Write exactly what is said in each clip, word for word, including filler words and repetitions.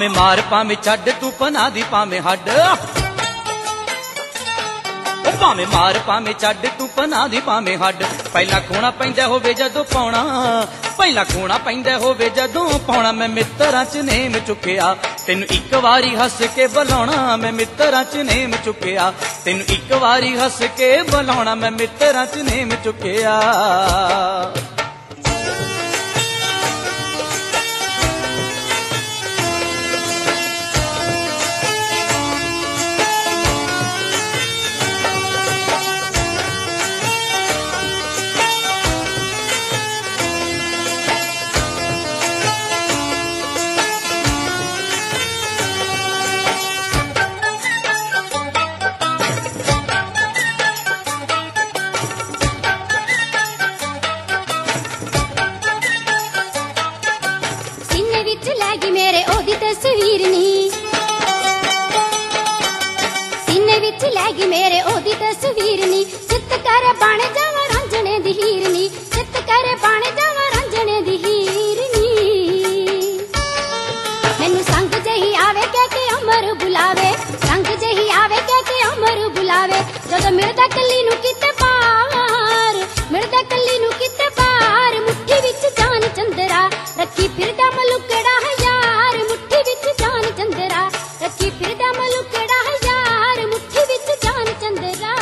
भावें मार भावें छड्ड तू पना दी भावें हड्ड भावें मार भावें छड्ड तू पना दी भावें हड्ड पहला खोना पैंदा होवे जदों पाउणा पहला खोना पैंदा होवे जदों पाउणा मैं मित्तरां च नेम चुकिया तैनूं इक वारी हस के बुलाउणा मैं मित्तरां च नेम चुकिया तैनूं इक वारी हस के बुलाउणा मैं मित्तरां च नेम चुकिया तस्वीर नी सीने विच लैगी मेरे ओदी तस्वीर नी चित कर बण जावा रांझणे दी हीर नी चित कर बण जावा रांझणे दी हीर नी मैनू संग जही आवे कह के अमर बुलावे संग जही आवे कह के अमर बुलावे जदों मिलदा कली नू किते पार मिलदा कली नू किते पार मुट्ठी विच जान चंदरा रखी फिरदा मलुकड़ा है यार मुट्ठी विच जान चंदरा रखी फिरदा मलुकड़ा है यार मुट्ठी विच जान चंदरा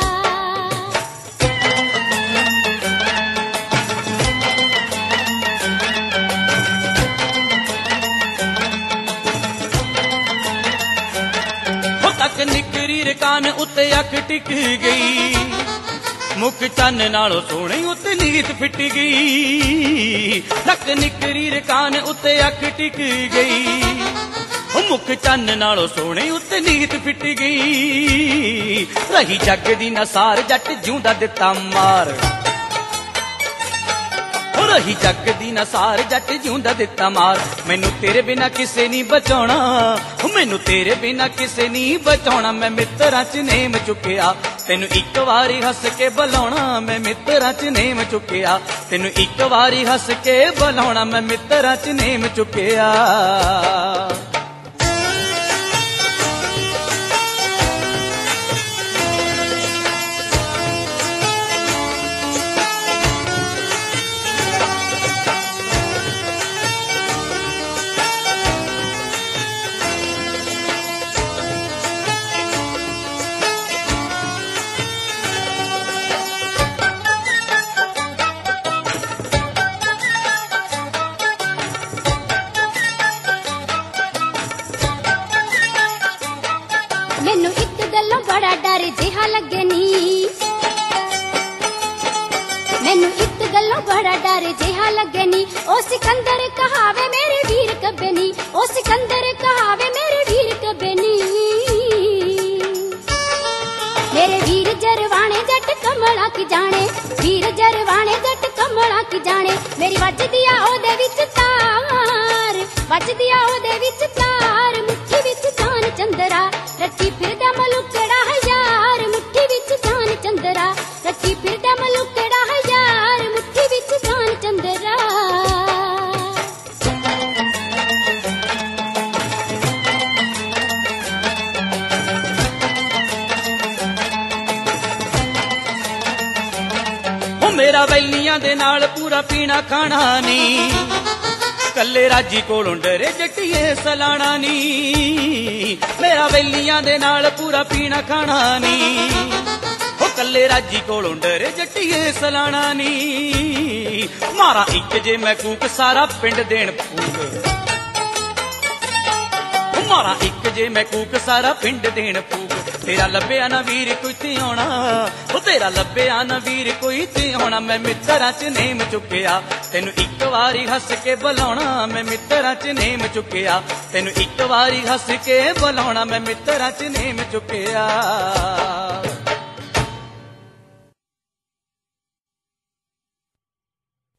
हो तक निकरी रकान उत्ते अख टिक गई मुख चन नालों सोहणी उत्ते नीत फिट गई तक निकरी रकान उत्ते अख टिक गई मुख चन नालों सोहणी उत्ते नीत फिट गई रही जग दी नसार जट जिउंदा दिता मार रही जग दी नसार जट जिउंदा दिता मार मैनू तेरे बिना किसे नहीं बचाउणा मैनू तेरे बिना किसे नहीं बचाउणा मैं मित्तरां च नेम चुकिया तैनू इक वारी हस के बुलाउणा मैं मित्तरां च नेम चुकिया तैनू इक वारी हस के बुलाउणा मैं मित्तरां च नेम चुकिया मैनू एक गल्लों बड़ा डर जिहा लगे नी मैनू एक गल्लों बड़ा डर जिहा लगे नी ओ सिकंदर कहावे मेरे वीर कबे नी ओ सिकंदर कहावे मेरे वीर कबे नी मेरे वीर जरवाने जट कमला की जाने वीर जरवाने जट कमला की जाने मेरी वज दिया ओदे विच तार वज दिया ओदे विच तार मुट्ठी विच जान चंदरा रखी फिरदा मलुकड़ा है यार मुट्ठी विच जान चंदरा रखी फिरदा मलुकड़ा है यार मुट्ठी विच जान चंदरा ओ मेरा वैलियां दे नाल पूरा पीना खाना नी कल्ले राजी कोलों डरे जट्टिए सलाना नी मेरा वैलियां दे नाल पूरा पीना खाना नी ओ कल्ले राजी कोलों डरे जट्टिए सलाना नी मारा इक जे मैं कूक सारा पिंड देन फूक मारा इक जे मैं कूक सारा पिंड देन फूक तेरा लभ्या ना वीर कोई ते आउणा ओ तेरा लभ्या ना वीर कोई ते आउणा मैं मित्तरां च नेम चुकिया तैनू इक वारी हस के बुलाउणा मैं मित्तरां च नेम चुकिया तैनू इक वारी हस के बुलाउणा मैं मित्तरां च नेम चुकिया।